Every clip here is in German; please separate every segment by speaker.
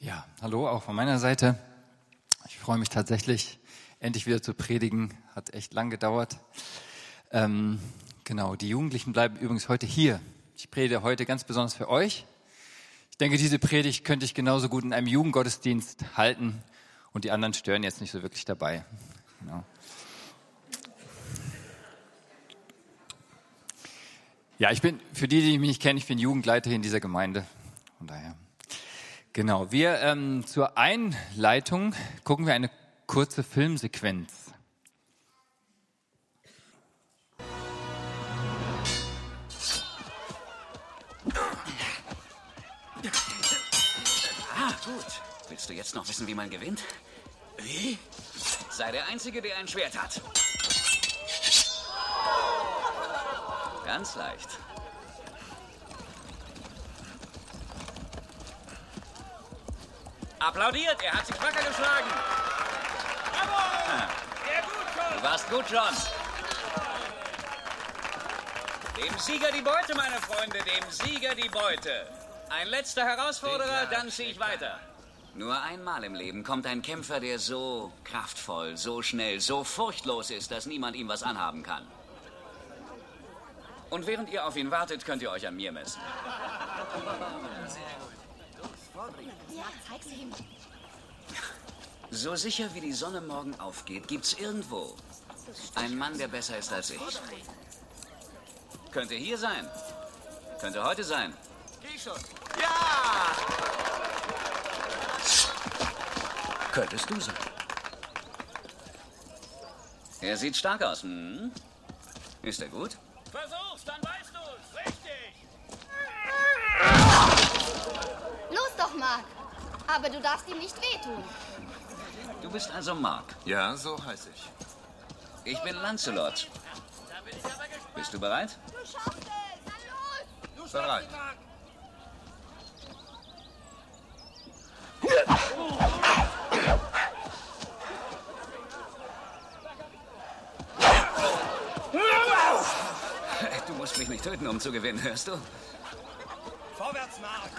Speaker 1: Ja, hallo, auch von meiner Seite. Ich freue mich tatsächlich, endlich wieder zu predigen. Hat echt lang gedauert. Genau, die Jugendlichen bleiben übrigens heute hier. Ich predige heute ganz besonders für euch. Ich denke, diese Predigt könnte ich genauso gut in einem Jugendgottesdienst halten und die anderen stören jetzt nicht so wirklich dabei. Genau. Ja, ich bin, für die mich nicht kennen, ich bin Jugendleiter hier in dieser Gemeinde. Von daher. Genau, wir zur Einleitung gucken wir eine kurze Filmsequenz.
Speaker 2: Ah, gut. Willst du jetzt noch wissen, wie man gewinnt? Wie? Sei der Einzige, der ein Schwert hat. Ganz leicht. Applaudiert, er hat sich wacker geschlagen. Bravo! Sehr gut, John. Du warst gut, John. Dem Sieger die Beute, meine Freunde, dem Sieger die Beute. Ein letzter Herausforderer, dann ziehe ich weiter. Nur einmal im Leben kommt ein Kämpfer, der so kraftvoll, so schnell, so furchtlos ist, dass niemand ihm was anhaben kann. Und während ihr auf ihn wartet, könnt ihr euch an mir messen.
Speaker 3: Ja, zeig's ihm.
Speaker 2: So sicher wie die Sonne morgen aufgeht, gibt's irgendwo einen Mann, der besser ist als ich. Könnte hier sein. Könnte heute sein. Geh schon. Ja! Könntest du sein. Er sieht stark aus. Hm? Ist er gut?
Speaker 4: Versuch's, dann weißt du's. Richtig.
Speaker 3: Los doch, Mark. Aber du darfst ihm nicht wehtun.
Speaker 2: Du bist also Mark.
Speaker 5: Ja, so heiße ich.
Speaker 2: Ich bin Lancelot. Bist du bereit?
Speaker 3: Du schaffst es. Na los.
Speaker 5: Bereit.
Speaker 2: Du musst mich nicht töten, um zu gewinnen, hörst du?
Speaker 4: Vorwärts, Mark.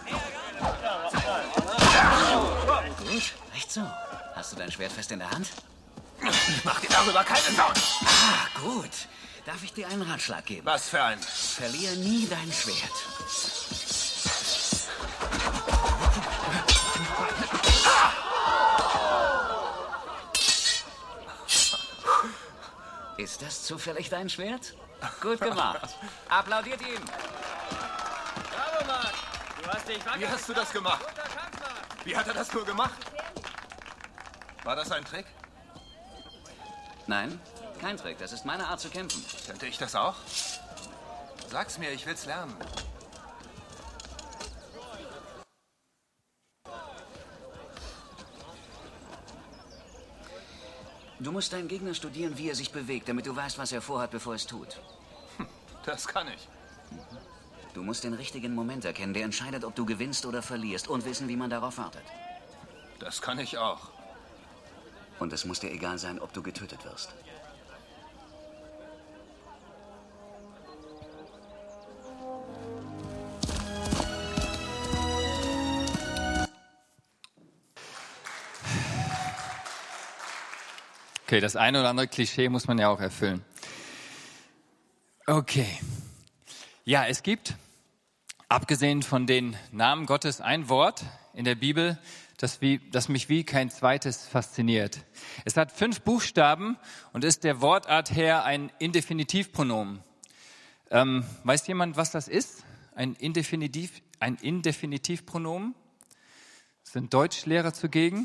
Speaker 2: Gut, recht so. Hast du dein Schwert fest in der Hand?
Speaker 5: Ich mach dir darüber keine Sorgen.
Speaker 2: Ah, gut. Darf ich dir einen Ratschlag geben?
Speaker 5: Was für ein...
Speaker 2: Verlier nie dein Schwert. Ist das zufällig dein Schwert? Gut gemacht. Applaudiert ihm.
Speaker 4: Bravo, Mark. Du hast dich wacker.
Speaker 5: Wie hast du das gemacht?
Speaker 4: Guter Kampf, Mark.
Speaker 5: Wie hat er das nur gemacht? War das ein Trick?
Speaker 2: Nein, kein Trick. Das ist meine Art zu kämpfen.
Speaker 5: Könnte ich das auch? Sag's mir, ich will's lernen.
Speaker 2: Du musst deinen Gegner studieren, wie er sich bewegt, damit du weißt, was er vorhat, bevor er es tut.
Speaker 5: Das kann ich.
Speaker 2: Du musst den richtigen Moment erkennen, der entscheidet, ob du gewinnst oder verlierst, und wissen, wie man darauf wartet.
Speaker 5: Das kann ich auch.
Speaker 2: Und es muss dir egal sein, ob du getötet wirst.
Speaker 1: Okay, das eine oder andere Klischee muss man ja auch erfüllen. Okay. Ja, es gibt, abgesehen von den Namen Gottes, ein Wort in der Bibel, das mich wie kein zweites fasziniert. Es hat 5 Buchstaben und ist der Wortart her ein Indefinitivpronomen. Weiß jemand, was das ist? Ein Indefinitivpronomen? Sind Deutschlehrer zugegen?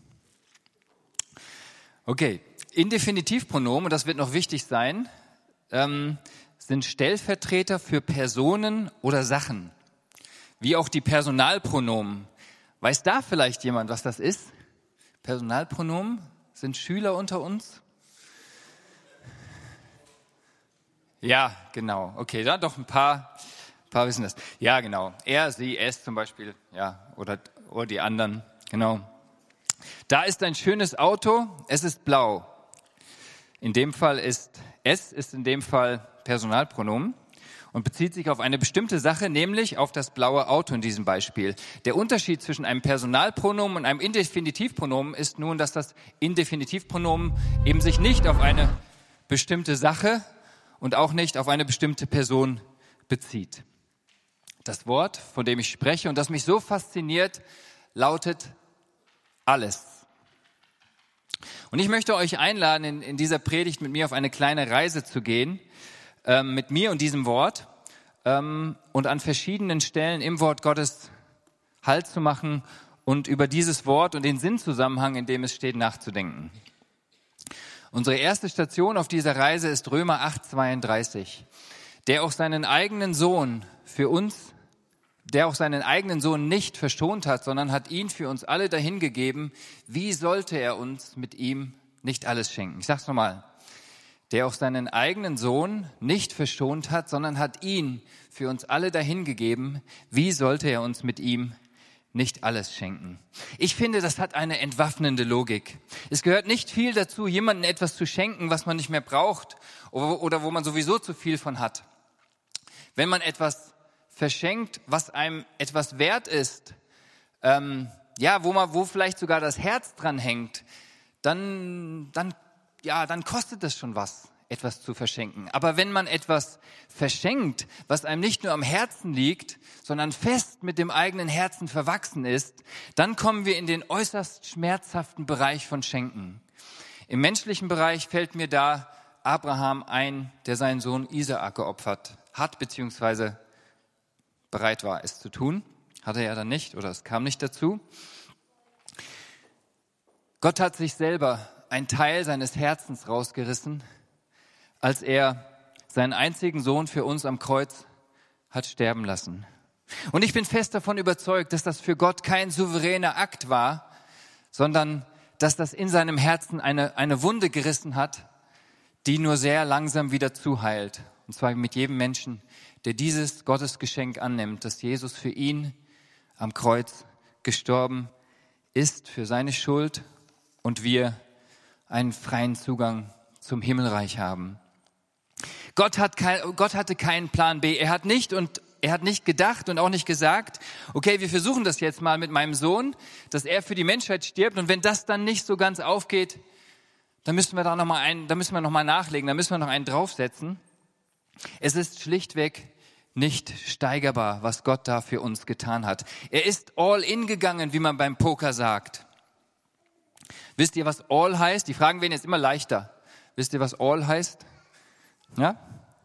Speaker 1: Okay, Indefinitivpronomen, und das wird noch wichtig sein, sind Stellvertreter für Personen oder Sachen, wie auch die Personalpronomen. Weiß da vielleicht jemand, was das ist? Personalpronomen? Sind Schüler unter uns? Ja, genau. Okay, da doch ein paar wissen das. Ja, genau. Er, sie, es zum Beispiel. Ja, oder die anderen. Genau. Da ist ein schönes Auto. Es ist blau. In dem Fall ist es in dem Fall Personalpronomen. und bezieht sich auf eine bestimmte Sache, nämlich auf das blaue Auto in diesem Beispiel. Der Unterschied zwischen einem Personalpronomen und einem Indefinitivpronomen ist nun, dass das Indefinitivpronomen eben sich nicht auf eine bestimmte Sache und auch nicht auf eine bestimmte Person bezieht. Das Wort, von dem ich spreche und das mich so fasziniert, lautet alles. Und ich möchte euch einladen, in dieser Predigt mit mir auf eine kleine Reise zu gehen, mit mir und diesem Wort und an verschiedenen Stellen im Wort Gottes Halt zu machen und über dieses Wort und den Sinnzusammenhang, in dem es steht, nachzudenken. Unsere erste Station auf dieser Reise ist Römer 8,32, der auch seinen eigenen Sohn nicht verschont hat, sondern hat ihn für uns alle dahingegeben. Wie sollte er uns mit ihm nicht alles schenken? Ich sag's nochmal. Der auch seinen eigenen Sohn nicht verschont hat, sondern hat ihn für uns alle dahingegeben. Wie sollte er uns mit ihm nicht alles schenken? Ich finde, das hat eine entwaffnende Logik. Es gehört nicht viel dazu, jemandem etwas zu schenken, was man nicht mehr braucht oder wo man sowieso zu viel von hat. Wenn man etwas verschenkt, was einem etwas wert ist, wo vielleicht sogar das Herz dran hängt, dann kostet es schon was, etwas zu verschenken. Aber wenn man etwas verschenkt, was einem nicht nur am Herzen liegt, sondern fest mit dem eigenen Herzen verwachsen ist, dann kommen wir in den äußerst schmerzhaften Bereich von Schenken. Im menschlichen Bereich fällt mir da Abraham ein, der seinen Sohn Isaak geopfert hat, beziehungsweise bereit war, es zu tun. Hatte er dann nicht oder es kam nicht dazu. Gott hat sich selber einen Teil seines Herzens rausgerissen, als er seinen einzigen Sohn für uns am Kreuz hat sterben lassen. Und ich bin fest davon überzeugt, dass das für Gott kein souveräner Akt war, sondern dass das in seinem Herzen eine Wunde gerissen hat, die nur sehr langsam wieder zuheilt. Und zwar mit jedem Menschen, der dieses Gottesgeschenk annimmt, dass Jesus für ihn am Kreuz gestorben ist, für seine Schuld und wir einen freien Zugang zum Himmelreich haben. Gott hatte keinen Plan B. Er hat nicht gedacht und auch nicht gesagt, okay, wir versuchen das jetzt mal mit meinem Sohn, dass er für die Menschheit stirbt und wenn das dann nicht so ganz aufgeht, dann müssen wir noch mal nachlegen, dann müssen wir noch einen draufsetzen. Es ist schlichtweg nicht steigerbar, was Gott da für uns getan hat. Er ist all in gegangen, wie man beim Poker sagt. Wisst ihr, was all heißt? Die Fragen werden jetzt immer leichter. Wisst ihr, was all heißt? Ja?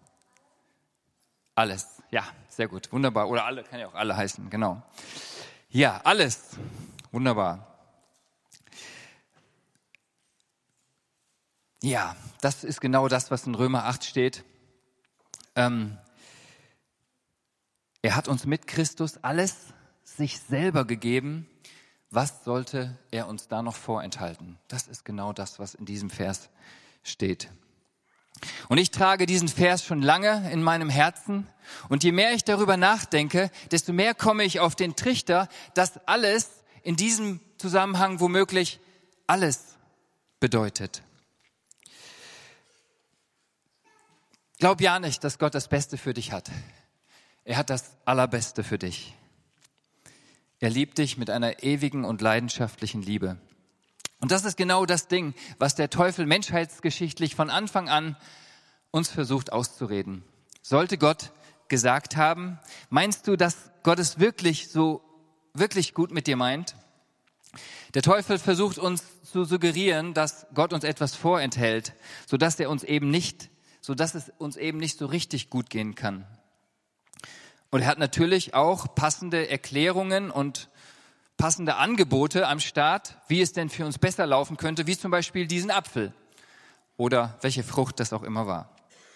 Speaker 1: Alles. Ja, sehr gut. Wunderbar. Oder alle, kann ja auch alle heißen. Genau. Ja, alles. Wunderbar. Ja, das ist genau das, was in Römer 8 steht. Er hat uns mit Christus alles sich selber gegeben. Was sollte er uns da noch vorenthalten? Das ist genau das, was in diesem Vers steht. Und ich trage diesen Vers schon lange in meinem Herzen. Und je mehr ich darüber nachdenke, desto mehr komme ich auf den Trichter, dass alles in diesem Zusammenhang womöglich alles bedeutet. Glaub ja nicht, dass Gott das Beste für dich hat. Er hat das Allerbeste für dich. Er liebt dich mit einer ewigen und leidenschaftlichen Liebe. Und das ist genau das Ding, was der Teufel menschheitsgeschichtlich von Anfang an uns versucht auszureden. Sollte Gott gesagt haben, meinst du, dass Gott es wirklich gut mit dir meint? Der Teufel versucht uns zu suggerieren, dass Gott uns etwas vorenthält, sodass es uns eben nicht so richtig gut gehen kann. Und er hat natürlich auch passende Erklärungen und passende Angebote am Start, wie es denn für uns besser laufen könnte, wie zum Beispiel diesen Apfel oder welche Frucht das auch immer war.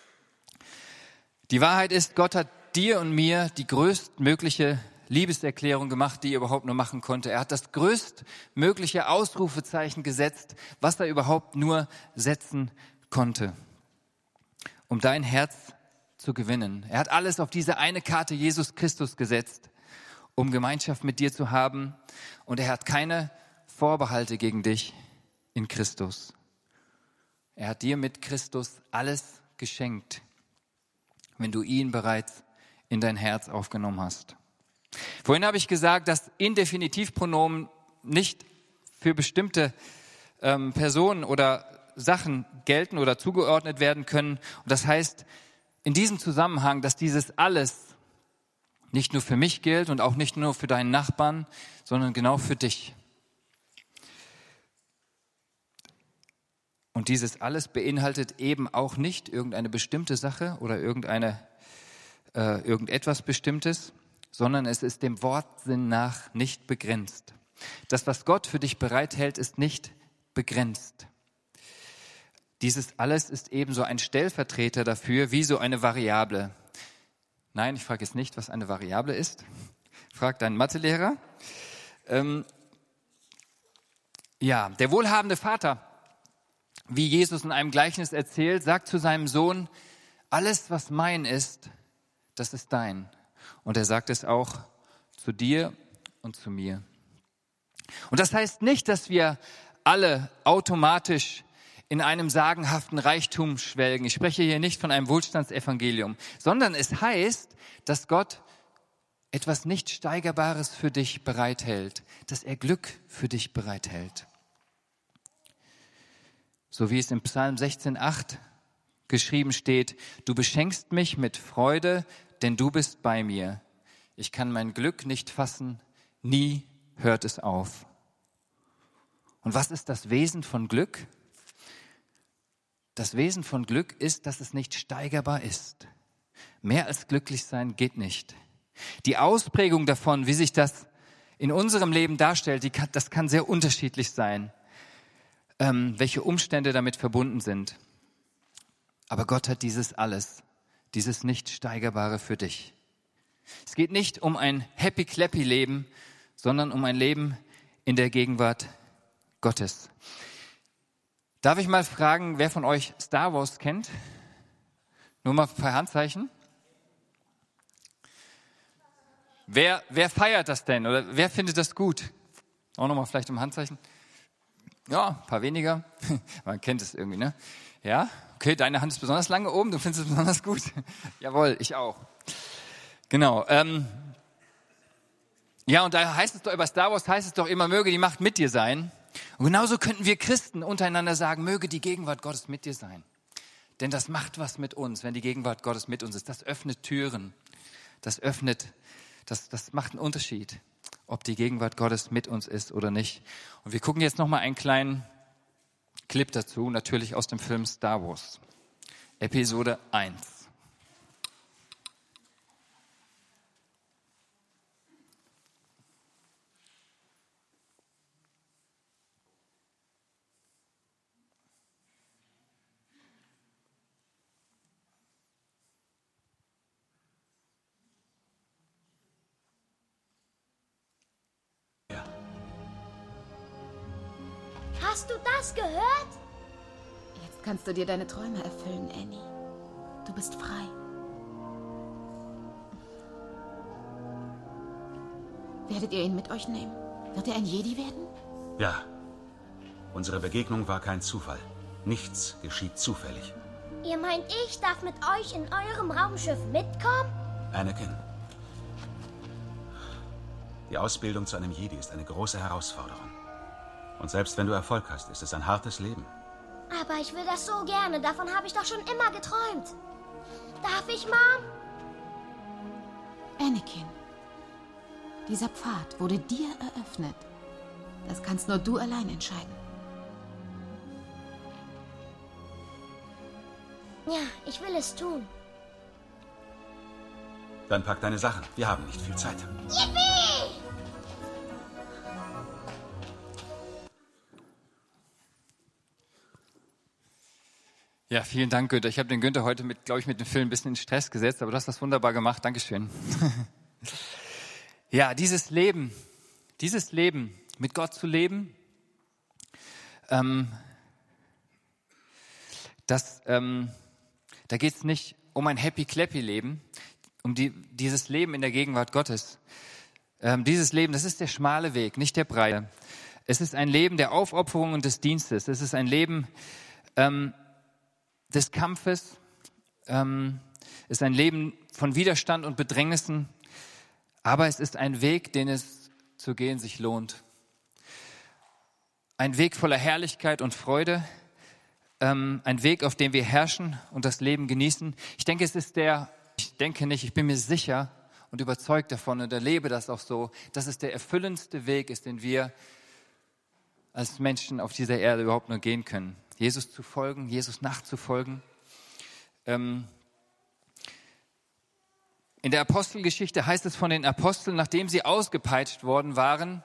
Speaker 1: Die Wahrheit ist, Gott hat dir und mir die größtmögliche Liebeserklärung gemacht, die er überhaupt nur machen konnte. Er hat das größtmögliche Ausrufezeichen gesetzt, was er überhaupt nur setzen konnte, um dein Herz zu gewinnen. Er hat alles auf diese eine Karte Jesus Christus gesetzt, um Gemeinschaft mit dir zu haben. Und er hat keine Vorbehalte gegen dich in Christus. Er hat dir mit Christus alles geschenkt, wenn du ihn bereits in dein Herz aufgenommen hast. Vorhin habe ich gesagt, dass Indefinitivpronomen nicht für bestimmte Personen oder Sachen gelten oder zugeordnet werden können. Und das heißt in diesem Zusammenhang, dass dieses alles nicht nur für mich gilt und auch nicht nur für deinen Nachbarn, sondern genau für dich. Und dieses alles beinhaltet eben auch nicht irgendeine bestimmte Sache oder irgendetwas Bestimmtes, sondern es ist dem Wortsinn nach nicht begrenzt. Das, was Gott für dich bereithält, ist nicht begrenzt. Dieses alles ist ebenso ein Stellvertreter dafür, wie so eine Variable. Nein, ich frage jetzt nicht, was eine Variable ist. Frag deinen Mathelehrer. Der wohlhabende Vater, wie Jesus in einem Gleichnis erzählt, sagt zu seinem Sohn, alles, was mein ist, das ist dein. Und er sagt es auch zu dir und zu mir. Und das heißt nicht, dass wir alle automatisch in einem sagenhaften Reichtum schwelgen. Ich spreche hier nicht von einem Wohlstandsevangelium, sondern es heißt, dass Gott etwas nicht Steigerbares für dich bereithält, dass er Glück für dich bereithält. So wie es im Psalm 16,8 geschrieben steht, du beschenkst mich mit Freude, denn du bist bei mir. Ich kann mein Glück nicht fassen, nie hört es auf. Und was ist das Wesen von Glück? Das Wesen von Glück ist, dass es nicht steigerbar ist. Mehr als glücklich sein geht nicht. Die Ausprägung davon, wie sich das in unserem Leben darstellt, das kann sehr unterschiedlich sein, welche Umstände damit verbunden sind. Aber Gott hat dieses alles, dieses nicht Steigerbare für dich. Es geht nicht um ein Happy-Clappy-Leben, sondern um ein Leben in der Gegenwart Gottes. Darf ich mal fragen, wer von euch Star Wars kennt? Nur mal per Handzeichen. Wer feiert das denn? Oder wer findet das gut? Auch nochmal vielleicht um Handzeichen. Ja, ein paar weniger. Man kennt es irgendwie, ne? Ja, okay, deine Hand ist besonders lange oben, du findest es besonders gut. Jawohl, ich auch. Genau. Ja, und da heißt es doch, über Star Wars heißt es doch immer, möge die Macht mit dir sein. Und genauso könnten wir Christen untereinander sagen, möge die Gegenwart Gottes mit dir sein. Denn das macht was mit uns, wenn die Gegenwart Gottes mit uns ist. Das öffnet Türen. Das macht einen Unterschied, ob die Gegenwart Gottes mit uns ist oder nicht. Und wir gucken jetzt nochmal einen kleinen Clip dazu, natürlich aus dem Film Star Wars. Episode 1.
Speaker 6: Hast du das gehört?
Speaker 7: Jetzt kannst du dir deine Träume erfüllen, Annie. Du bist frei. Werdet ihr ihn mit euch nehmen? Wird er ein Jedi werden?
Speaker 8: Ja. Unsere Begegnung war kein Zufall. Nichts geschieht zufällig.
Speaker 6: Ihr meint, ich darf mit euch in eurem Raumschiff mitkommen?
Speaker 8: Anakin. Die Ausbildung zu einem Jedi ist eine große Herausforderung. Und selbst wenn du Erfolg hast, ist es ein hartes Leben.
Speaker 6: Aber ich will das so gerne. Davon habe ich doch schon immer geträumt. Darf ich, Mom?
Speaker 7: Anakin, dieser Pfad wurde dir eröffnet. Das kannst nur du allein entscheiden.
Speaker 6: Ja, ich will es tun.
Speaker 8: Dann pack deine Sachen. Wir haben nicht viel Zeit.
Speaker 6: Yippie!
Speaker 1: Ja, vielen Dank, Günther. Ich habe den Günther heute mit dem Film ein bisschen in Stress gesetzt, aber du hast das wunderbar gemacht. Dankeschön. Ja, dieses Leben mit Gott zu leben, da geht es nicht um ein Happy-Clappy-Leben, um dieses Leben in der Gegenwart Gottes. Dieses Leben, das ist der schmale Weg, nicht der breite. Es ist ein Leben der Aufopferung und des Dienstes. Es ist ein Leben des Kampfes. ist ein Leben von Widerstand und Bedrängnissen, aber es ist ein Weg, den es zu gehen sich lohnt. Ein Weg voller Herrlichkeit und Freude, ein Weg, auf dem wir herrschen und das Leben genießen. Ich bin mir sicher und überzeugt davon und erlebe das auch so, dass es der erfüllendste Weg ist, den wir als Menschen auf dieser Erde überhaupt nur gehen können. Jesus zu folgen, Jesus nachzufolgen. In der Apostelgeschichte heißt es von den Aposteln, nachdem sie ausgepeitscht worden waren,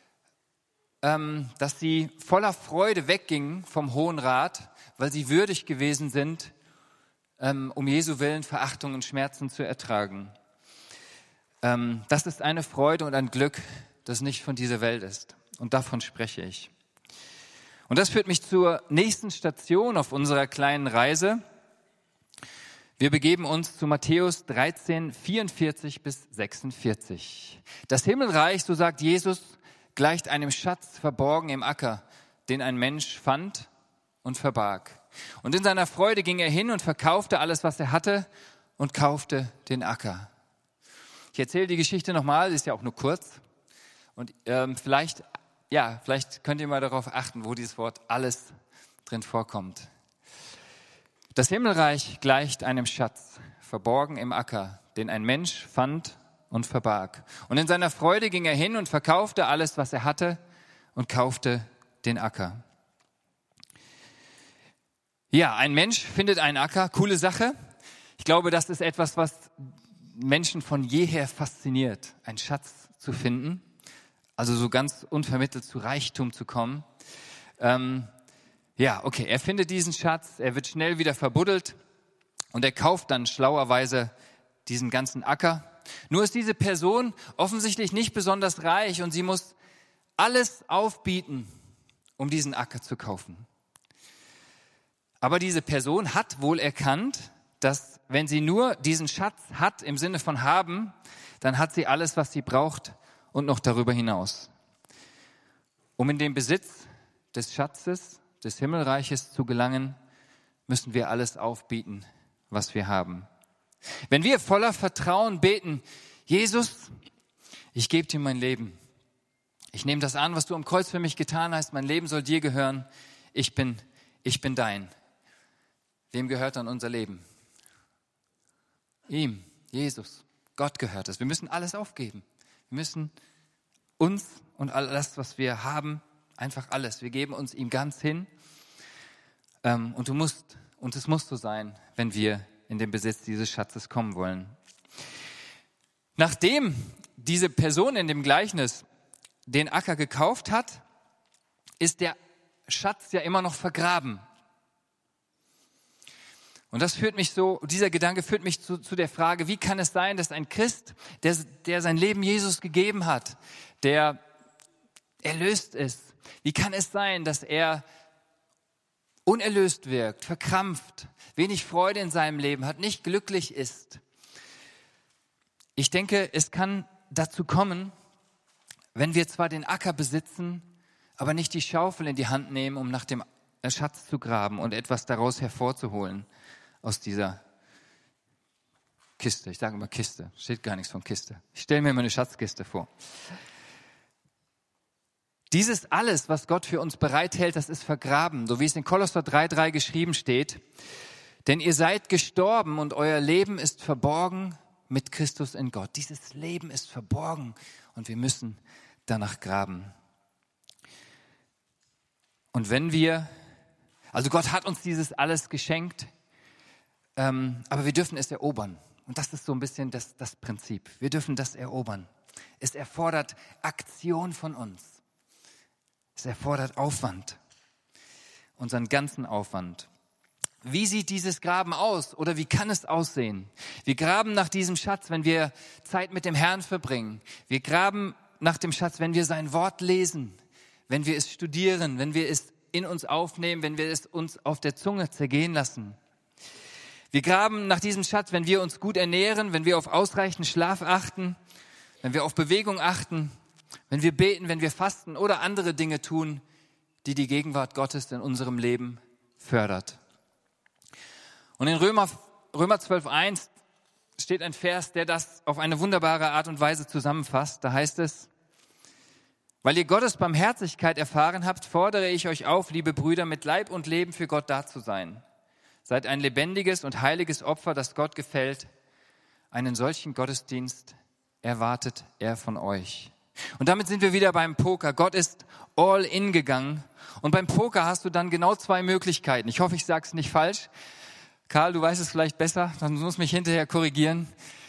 Speaker 1: dass sie voller Freude weggingen vom Hohen Rat, weil sie würdig gewesen sind, um Jesu Willen Verachtung und Schmerzen zu ertragen. Das ist eine Freude und ein Glück, das nicht von dieser Welt ist. Und davon spreche ich. Und das führt mich zur nächsten Station auf unserer kleinen Reise. Wir begeben uns zu Matthäus 13, 44 bis 46. Das Himmelreich, so sagt Jesus, gleicht einem Schatz verborgen im Acker, den ein Mensch fand und verbarg. Und in seiner Freude ging er hin und verkaufte alles, was er hatte, und kaufte den Acker. Ich erzähle die Geschichte nochmal, sie ist ja auch nur kurz. Und vielleicht könnt ihr mal darauf achten, wo dieses Wort alles drin vorkommt. Das Himmelreich gleicht einem Schatz, verborgen im Acker, den ein Mensch fand und verbarg. Und in seiner Freude ging er hin und verkaufte alles, was er hatte, und kaufte den Acker. Ja, ein Mensch findet einen Acker, coole Sache. Ich glaube, das ist etwas, was Menschen von jeher fasziniert, einen Schatz zu finden, also so ganz unvermittelt zu Reichtum zu kommen. Er findet diesen Schatz, er wird schnell wieder verbuddelt und er kauft dann schlauerweise diesen ganzen Acker. Nur ist diese Person offensichtlich nicht besonders reich und sie muss alles aufbieten, um diesen Acker zu kaufen. Aber diese Person hat wohl erkannt, dass wenn sie nur diesen Schatz hat, im Sinne von haben, dann hat sie alles, was sie braucht und noch darüber hinaus. Um in den Besitz des Schatzes, des Himmelreiches zu gelangen, müssen wir alles aufbieten, was wir haben. Wenn wir voller Vertrauen beten, Jesus, ich gebe dir mein Leben. Ich nehme das an, was du am Kreuz für mich getan hast. Mein Leben soll dir gehören. Ich bin dein. Wem gehört dann unser Leben? Ihm, Jesus, Gott gehört es. Wir müssen alles aufgeben. Wir müssen uns und alles, was wir haben, einfach alles. Wir geben uns ihm ganz hin. Und es muss so sein, wenn wir in den Besitz dieses Schatzes kommen wollen. Nachdem diese Person in dem Gleichnis den Acker gekauft hat, ist der Schatz ja immer noch vergraben. Und dieser Gedanke führt mich zu der Frage, wie kann es sein, dass ein Christ, der sein Leben Jesus gegeben hat, der erlöst ist, wie kann es sein, dass er unerlöst wirkt, verkrampft, wenig Freude in seinem Leben hat, nicht glücklich ist? Ich denke, es kann dazu kommen, wenn wir zwar den Acker besitzen, aber nicht die Schaufel in die Hand nehmen, um nach dem Schatz zu graben und etwas daraus hervorzuholen aus dieser Kiste. Ich sage immer Kiste, steht gar nichts von Kiste. Ich stelle mir immer eine Schatzkiste vor. Dieses alles, was Gott für uns bereithält, das ist vergraben, so wie es in Kolosser 3,3 geschrieben steht. Denn ihr seid gestorben und euer Leben ist verborgen mit Christus in Gott. Dieses Leben ist verborgen und wir müssen danach graben. Und Gott hat uns dieses alles geschenkt, aber wir dürfen es erobern. Und das ist so ein bisschen das Prinzip. Wir dürfen das erobern. Es erfordert Aktion von uns. Es erfordert Aufwand, unseren ganzen Aufwand. Wie sieht dieses Graben aus oder wie kann es aussehen? Wir graben nach diesem Schatz, wenn wir Zeit mit dem Herrn verbringen. Wir graben nach dem Schatz, wenn wir sein Wort lesen, wenn wir es studieren, wenn wir es in uns aufnehmen, wenn wir es uns auf der Zunge zergehen lassen. Wir graben nach diesem Schatz, wenn wir uns gut ernähren, wenn wir auf ausreichend Schlaf achten, wenn wir auf Bewegung achten, wenn wir beten, wenn wir fasten oder andere Dinge tun, die die Gegenwart Gottes in unserem Leben fördert. Und in Römer 12,1 steht ein Vers, der das auf eine wunderbare Art und Weise zusammenfasst. Da heißt es: Weil ihr Gottes Barmherzigkeit erfahren habt, fordere ich euch auf, liebe Brüder, mit Leib und Leben für Gott da zu sein. Seid ein lebendiges und heiliges Opfer, das Gott gefällt. Einen solchen Gottesdienst erwartet er von euch. Und damit sind wir wieder beim Poker. Gott ist all in gegangen. Und beim Poker hast du dann genau 2 Möglichkeiten. Ich hoffe, ich sage es nicht falsch. Karl, du weißt es vielleicht besser, dann musst du mich hinterher korrigieren.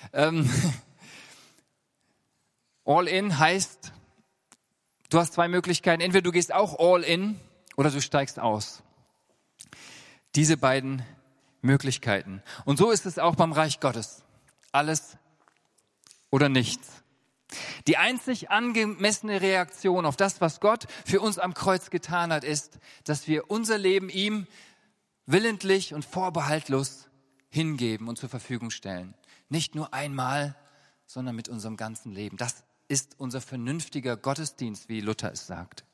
Speaker 1: All in heißt, du hast 2 Möglichkeiten. Entweder du gehst auch all in oder du steigst aus. Diese beiden Möglichkeiten. Und so ist es auch beim Reich Gottes. Alles oder nichts. Die einzig angemessene Reaktion auf das, was Gott für uns am Kreuz getan hat, ist, dass wir unser Leben ihm willentlich und vorbehaltlos hingeben und zur Verfügung stellen. Nicht nur einmal, sondern mit unserem ganzen Leben. Das ist unser vernünftiger Gottesdienst, wie Luther es sagt.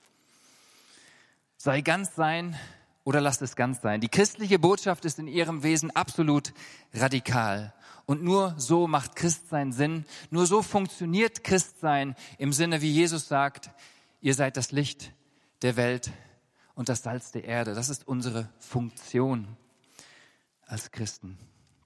Speaker 1: Sei ganz sein oder lass es ganz sein. Die christliche Botschaft ist in ihrem Wesen absolut radikal. Und nur so macht Christsein Sinn. Nur so funktioniert Christsein im Sinne, wie Jesus sagt, ihr seid das Licht der Welt und das Salz der Erde. Das ist unsere Funktion als Christen.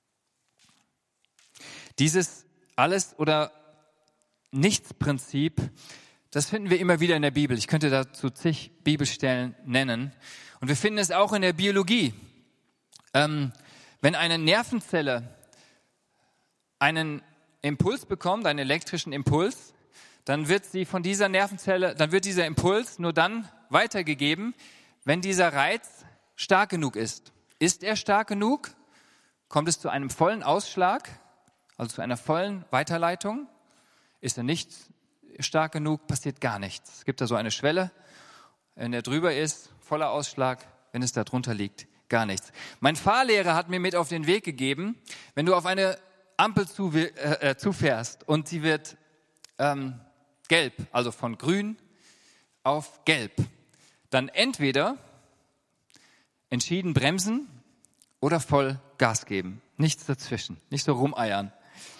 Speaker 1: Dieses Alles- oder Nichts-Prinzip, das finden wir immer wieder in der Bibel. Ich könnte dazu zig Bibelstellen nennen. Und wir finden es auch in der Biologie. Wenn eine Nervenzelle einen Impuls bekommt, einen elektrischen Impuls, dann wird dieser Impuls nur dann weitergegeben, wenn dieser Reiz stark genug ist. Ist er stark genug? Kommt es zu einem vollen Ausschlag, also zu einer vollen Weiterleitung? Ist er nicht stark genug, passiert gar nichts. Es gibt da so eine Schwelle, wenn er drüber ist, voller Ausschlag, wenn es da drunter liegt, gar nichts. Mein Fahrlehrer hat mir mit auf den Weg gegeben, wenn du auf eine Ampel zufährst und sie wird gelb, also von grün auf gelb, dann entweder entschieden bremsen oder voll Gas geben. Nichts dazwischen, nicht so rumeiern.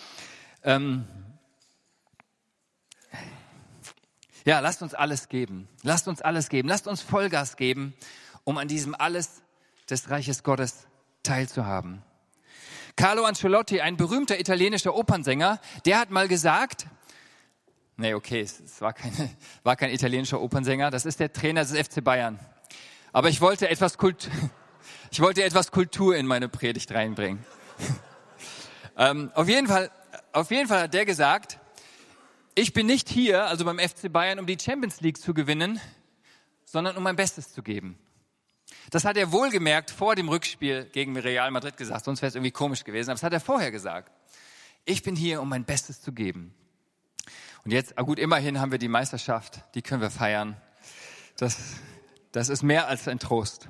Speaker 1: Ja, lasst uns alles geben. Lasst uns alles geben. Lasst uns Vollgas geben, um an diesem Alles des Reiches Gottes teilzuhaben. Carlo Ancelotti, ein berühmter italienischer Opernsänger, der hat mal gesagt, es war kein italienischer Opernsänger, das ist der Trainer des FC Bayern. Aber ich wollte etwas Kultur in meine Predigt reinbringen. Auf jeden Fall hat der gesagt, ich bin nicht hier, also beim FC Bayern, um die Champions League zu gewinnen, sondern um mein Bestes zu geben. Das hat er wohlgemerkt vor dem Rückspiel gegen Real Madrid gesagt, sonst wäre es irgendwie komisch gewesen, aber das hat er vorher gesagt. Ich bin hier, um mein Bestes zu geben. Und jetzt, immerhin haben wir die Meisterschaft, die können wir feiern. Das ist mehr als ein Trost.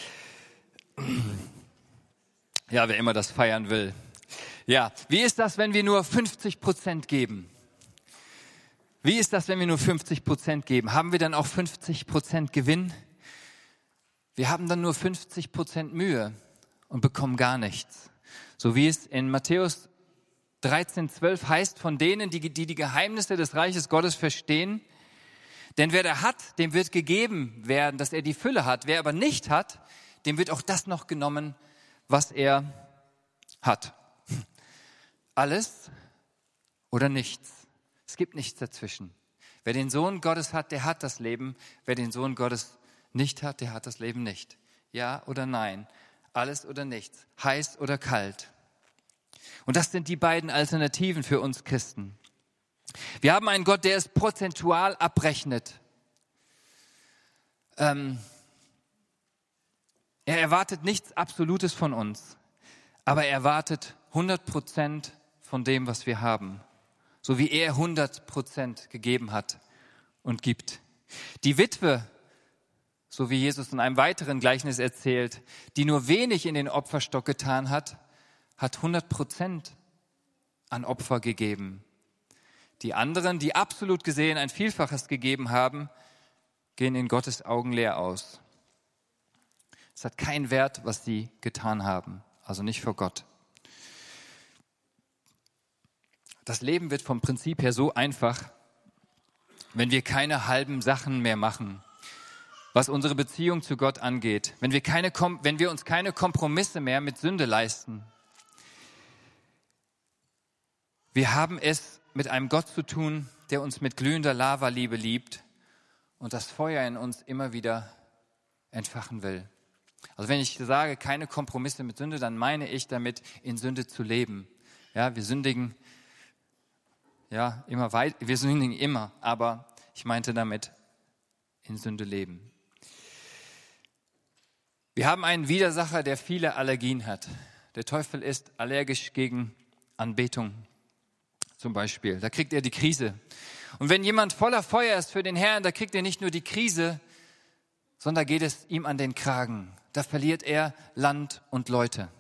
Speaker 1: Ja, wer immer das feiern will. Ja, wie ist das, wenn wir nur 50% geben? Wie ist das, wenn wir nur 50% geben? Haben wir dann auch 50% Gewinn? Wir haben dann nur 50% Mühe und bekommen gar nichts. So wie es in Matthäus 13,12 heißt, von denen, die die Geheimnisse des Reiches Gottes verstehen. Denn wer da hat, dem wird gegeben werden, dass er die Fülle hat. Wer aber nicht hat, dem wird auch das noch genommen, was er hat. Alles oder nichts. Es gibt nichts dazwischen. Wer den Sohn Gottes hat, der hat das Leben. Wer den Sohn Gottes nicht hat, der hat das Leben nicht. Ja oder nein, alles oder nichts, heiß oder kalt. Und das sind die beiden Alternativen für uns Christen. Wir haben einen Gott, der es prozentual abrechnet. Er erwartet nichts Absolutes von uns, aber er erwartet 100% von dem, was wir haben. So wie er 100% gegeben hat und gibt. Die Witwe, so wie Jesus in einem weiteren Gleichnis erzählt, die nur wenig in den Opferstock getan hat, hat 100% an Opfer gegeben. Die anderen, die absolut gesehen ein Vielfaches gegeben haben, gehen in Gottes Augen leer aus. Es hat keinen Wert, was sie getan haben, also nicht vor Gott. Das Leben wird vom Prinzip her so einfach, wenn wir keine halben Sachen mehr machen, was unsere Beziehung zu Gott angeht, wenn wir uns keine Kompromisse mehr mit Sünde leisten. Wir haben es mit einem Gott zu tun, der uns mit glühender Lavaliebe liebt und das Feuer in uns immer wieder entfachen will. Also wenn ich sage, keine Kompromisse mit Sünde, dann meine ich damit, in Sünde zu leben. Ja, wir sündigen wir sündigen immer, aber ich meinte damit, in Sünde leben. Wir haben einen Widersacher, der viele Allergien hat. Der Teufel ist allergisch gegen Anbetung zum Beispiel. Da kriegt er die Krise. Und wenn jemand voller Feuer ist für den Herrn, da kriegt er nicht nur die Krise, sondern geht es ihm an den Kragen. Da verliert er Land und Leute.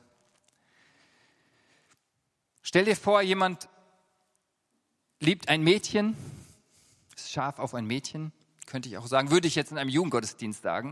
Speaker 1: Stell dir vor, jemand liebt ein Mädchen, ist scharf auf ein Mädchen, könnte ich auch sagen, würde ich jetzt in einem Jugendgottesdienst sagen.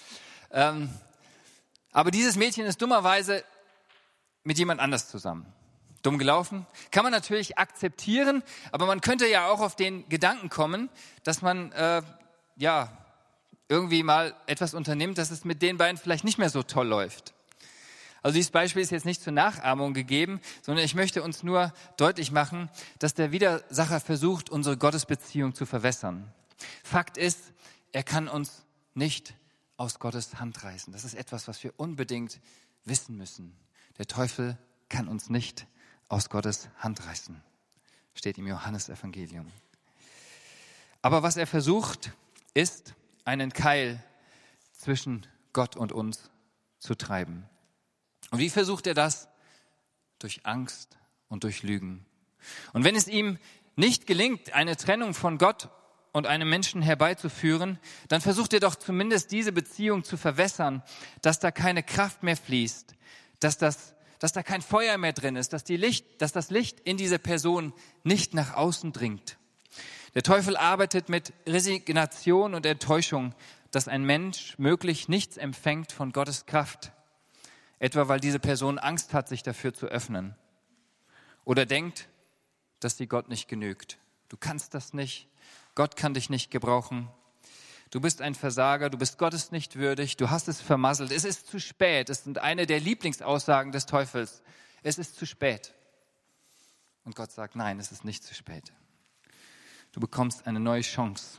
Speaker 1: Aber dieses Mädchen ist dummerweise mit jemand anders zusammen. Dumm gelaufen. Kann man natürlich akzeptieren, aber man könnte ja auch auf den Gedanken kommen, dass man irgendwie mal etwas unternimmt, dass es mit den beiden vielleicht nicht mehr so toll läuft. Also dieses Beispiel ist jetzt nicht zur Nachahmung gegeben, sondern ich möchte uns nur deutlich machen, dass der Widersacher versucht, unsere Gottesbeziehung zu verwässern. Fakt ist, er kann uns nicht aus Gottes Hand reißen. Das ist etwas, was wir unbedingt wissen müssen. Der Teufel kann uns nicht aus Gottes Hand reißen. Steht im Johannesevangelium. Aber was er versucht, ist, einen Keil zwischen Gott und uns zu treiben. Und wie versucht er das? Durch Angst und durch Lügen. Und wenn es ihm nicht gelingt, eine Trennung von Gott und einem Menschen herbeizuführen, dann versucht er doch zumindest diese Beziehung zu verwässern, dass da keine Kraft mehr fließt, dass da kein Feuer mehr drin ist, dass das Licht in diese Person nicht nach außen dringt. Der Teufel arbeitet mit Resignation und Enttäuschung, dass ein Mensch möglich nichts empfängt von Gottes Kraft. Etwa weil diese Person Angst hat, sich dafür zu öffnen. Oder denkt, dass sie Gott nicht genügt. Du kannst das nicht. Gott kann dich nicht gebrauchen. Du bist ein Versager, du bist Gottes nicht würdig, du hast es vermasselt. Es ist zu spät. Es sind eine der Lieblingsaussagen des Teufels. Es ist zu spät. Und Gott sagt, nein, es ist nicht zu spät. Du bekommst eine neue Chance.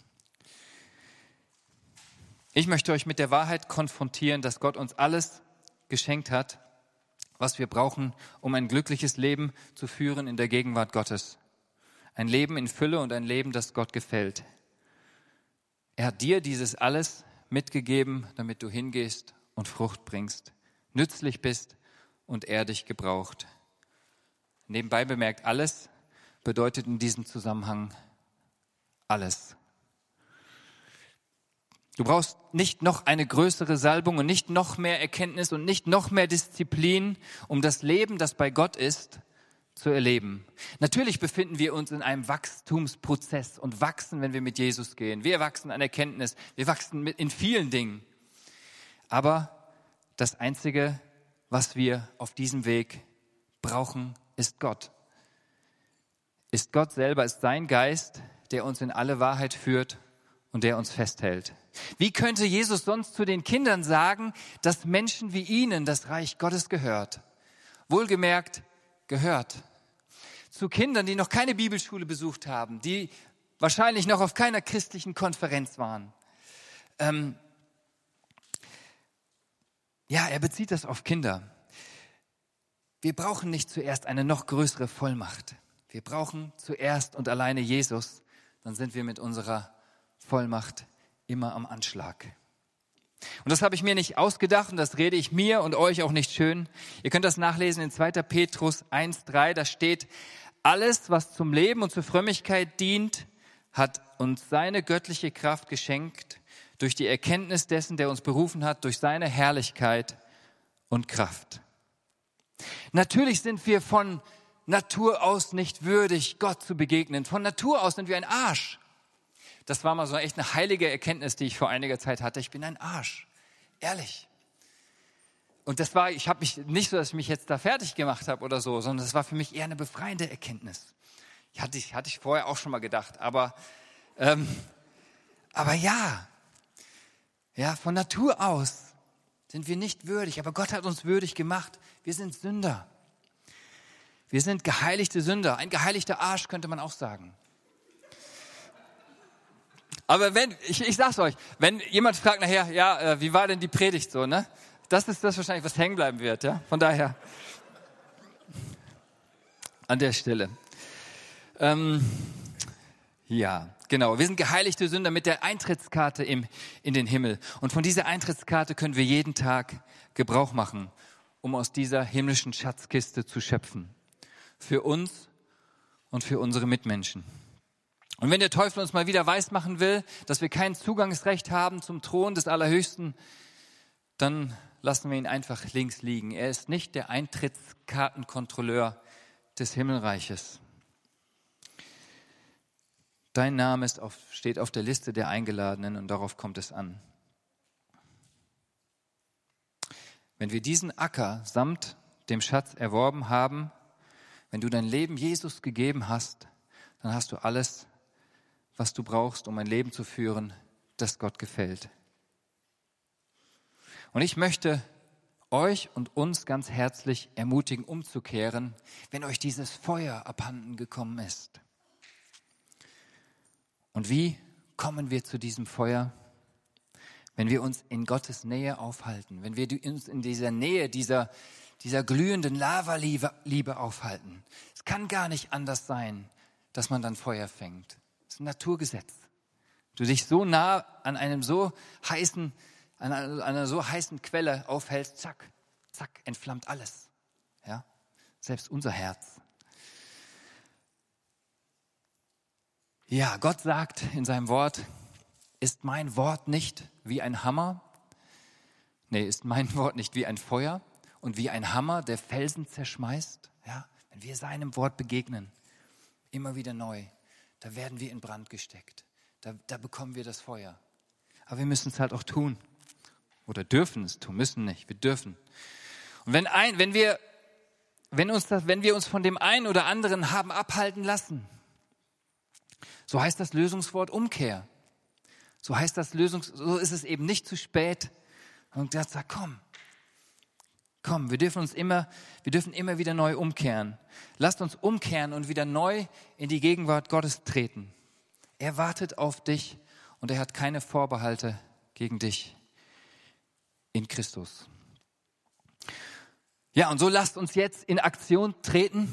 Speaker 1: Ich möchte euch mit der Wahrheit konfrontieren, dass Gott uns alles geschenkt hat, was wir brauchen, um ein glückliches Leben zu führen in der Gegenwart Gottes. Ein Leben in Fülle und ein Leben, das Gott gefällt. Er hat dir dieses alles mitgegeben, damit du hingehst und Frucht bringst, nützlich bist und er dich gebraucht. Nebenbei bemerkt, alles bedeutet in diesem Zusammenhang alles. Du brauchst nicht noch eine größere Salbung und nicht noch mehr Erkenntnis und nicht noch mehr Disziplin, um das Leben, das bei Gott ist, zu erleben. Natürlich befinden wir uns in einem Wachstumsprozess und wachsen, wenn wir mit Jesus gehen. Wir wachsen an Erkenntnis, wir wachsen in vielen Dingen. Aber das Einzige, was wir auf diesem Weg brauchen, ist Gott. Ist Gott selber, ist sein Geist, der uns in alle Wahrheit führt und der uns festhält. Wie könnte Jesus sonst zu den Kindern sagen, dass Menschen wie ihnen das Reich Gottes gehört? Wohlgemerkt, gehört. Zu Kindern, die noch keine Bibelschule besucht haben, die wahrscheinlich noch auf keiner christlichen Konferenz waren. Er bezieht das auf Kinder. Wir brauchen nicht zuerst eine noch größere Vollmacht. Wir brauchen zuerst und alleine Jesus. Dann sind wir mit unserer Vollmacht immer am Anschlag. Und das habe ich mir nicht ausgedacht und das rede ich mir und euch auch nicht schön. Ihr könnt das nachlesen in 2. Petrus 1,3. Da steht, alles, was zum Leben und zur Frömmigkeit dient, hat uns seine göttliche Kraft geschenkt durch die Erkenntnis dessen, der uns berufen hat, durch seine Herrlichkeit und Kraft. Natürlich sind wir von Natur aus nicht würdig, Gott zu begegnen. Von Natur aus sind wir ein Arsch. Das war mal so echt eine heilige Erkenntnis, die ich vor einiger Zeit hatte. Ich bin ein Arsch. Ehrlich. Und ich habe mich nicht so, dass ich mich jetzt da fertig gemacht habe oder so, sondern das war für mich eher eine befreiende Erkenntnis. Hatte ich vorher auch schon mal gedacht. Aber ja, von Natur aus sind wir nicht würdig. Aber Gott hat uns würdig gemacht. Wir sind Sünder. Wir sind geheiligte Sünder. Ein geheiligter Arsch könnte man auch sagen. Aber ich sag's euch, wenn jemand fragt nachher, wie war denn die Predigt so, ne? Das ist das wahrscheinlich, was hängen bleiben wird, ja? Von daher, an der Stelle. Genau. Wir sind geheiligte Sünder mit der Eintrittskarte in den Himmel. Und von dieser Eintrittskarte können wir jeden Tag Gebrauch machen, um aus dieser himmlischen Schatzkiste zu schöpfen. Für uns und für unsere Mitmenschen. Und wenn der Teufel uns mal wieder weismachen will, dass wir kein Zugangsrecht haben zum Thron des Allerhöchsten, dann lassen wir ihn einfach links liegen. Er ist nicht der Eintrittskartenkontrolleur des Himmelreiches. Dein Name steht auf der Liste der Eingeladenen und darauf kommt es an. Wenn wir diesen Acker samt dem Schatz erworben haben, wenn du dein Leben Jesus gegeben hast, dann hast du alles, was du brauchst, um ein Leben zu führen, das Gott gefällt. Und ich möchte euch und uns ganz herzlich ermutigen, umzukehren, wenn euch dieses Feuer abhanden gekommen ist. Und wie kommen wir zu diesem Feuer? Wenn wir uns in Gottes Nähe aufhalten, wenn wir uns in dieser Nähe, dieser glühenden Lavaliebe aufhalten. Es kann gar nicht anders sein, dass man dann Feuer fängt. Das ist ein Naturgesetz. Du dich so nah an einer so heißen Quelle aufhältst, zack, entflammt alles. Ja? Selbst unser Herz. Ja, Gott sagt in seinem Wort, ist mein Wort nicht wie ein Hammer? Ist mein Wort nicht wie ein Feuer und wie ein Hammer, der Felsen zerschmeißt? Ja, wenn wir seinem Wort begegnen, immer wieder neu, da werden wir in Brand gesteckt. Da bekommen wir das Feuer. Aber wir müssen es halt auch tun. Oder dürfen es tun, müssen nicht, wir dürfen. Und wenn wir uns von dem einen oder anderen haben abhalten lassen, so heißt das Lösungswort Umkehr. So ist es eben nicht zu spät. Und Gott sagt, komm, wir dürfen immer wieder neu umkehren. Lasst uns umkehren und wieder neu in die Gegenwart Gottes treten. Er wartet auf dich und er hat keine Vorbehalte gegen dich in Christus. Ja, und so lasst uns jetzt in Aktion treten.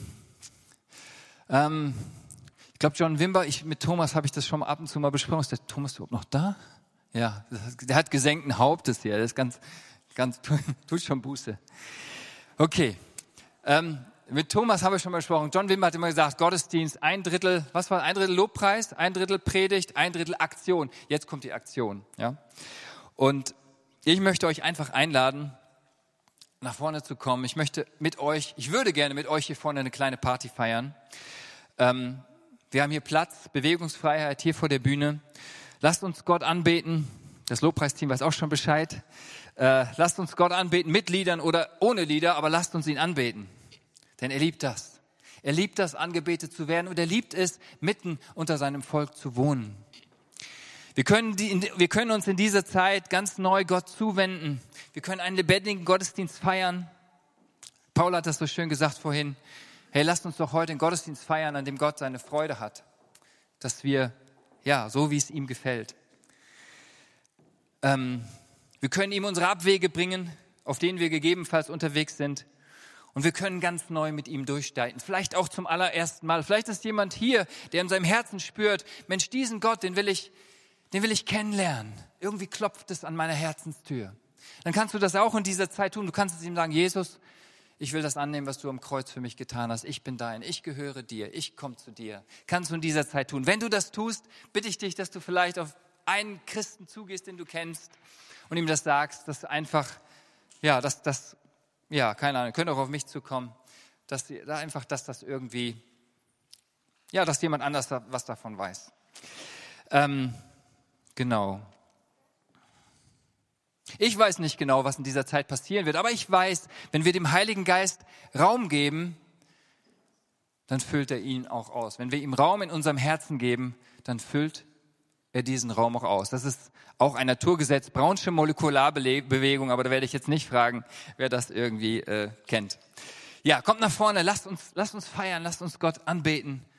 Speaker 1: Ich glaube, John Wimber, mit Thomas habe ich das schon ab und zu mal besprochen. Ist der Thomas überhaupt noch da? Ja, der hat gesenkten Hauptes hier. Das ist ganz, tut schon Buße. Okay. Mit Thomas haben wir schon mal gesprochen. John Wimber hat immer gesagt, Gottesdienst, 1/3, was war 1/3 Lobpreis, 1/3 Predigt, 1/3 Aktion. Jetzt kommt die Aktion. Ja? Und ich möchte euch einfach einladen, nach vorne zu kommen. Ich würde gerne mit euch hier vorne eine kleine Party feiern. Wir haben hier Platz, Bewegungsfreiheit hier vor der Bühne. Lasst uns Gott anbeten. Das Lobpreisteam weiß auch schon Bescheid. Lasst uns Gott anbeten mit Liedern oder ohne Lieder, aber lasst uns ihn anbeten. Denn er liebt das. Er liebt das, angebetet zu werden und er liebt es, mitten unter seinem Volk zu wohnen. Wir können uns in dieser Zeit ganz neu Gott zuwenden. Wir können einen lebendigen Gottesdienst feiern. Paul hat das so schön gesagt vorhin. Hey, lasst uns doch heute einen Gottesdienst feiern, an dem Gott seine Freude hat. Dass wir, so wie es ihm gefällt. Wir können ihm unsere Abwege bringen, auf denen wir gegebenenfalls unterwegs sind. Und wir können ganz neu mit ihm durchstarten. Vielleicht auch zum allerersten Mal. Vielleicht ist jemand hier, der in seinem Herzen spürt, Mensch, diesen Gott, den will ich kennenlernen. Irgendwie klopft es an meiner Herzenstür. Dann kannst du das auch in dieser Zeit tun. Du kannst es ihm sagen, Jesus, ich will das annehmen, was du am Kreuz für mich getan hast. Ich bin dein, ich gehöre dir, ich komme zu dir. Kannst du in dieser Zeit tun. Wenn du das tust, bitte ich dich, dass du vielleicht auf einen Christen zugehst, den du kennst und ihm das sagst, dass einfach, keine Ahnung, könnt auch auf mich zukommen, dass das irgendwie, dass jemand anders was davon weiß. Genau. Ich weiß nicht genau, was in dieser Zeit passieren wird, aber ich weiß, wenn wir dem Heiligen Geist Raum geben, dann füllt er ihn auch aus. Wenn wir ihm Raum in unserem Herzen geben, dann füllt er diesen Raum auch aus. Das ist auch ein Naturgesetz, Brownsche Molekularbewegung, aber da werde ich jetzt nicht fragen, wer das irgendwie kennt. Ja, kommt nach vorne, lasst uns feiern, lasst uns Gott anbeten.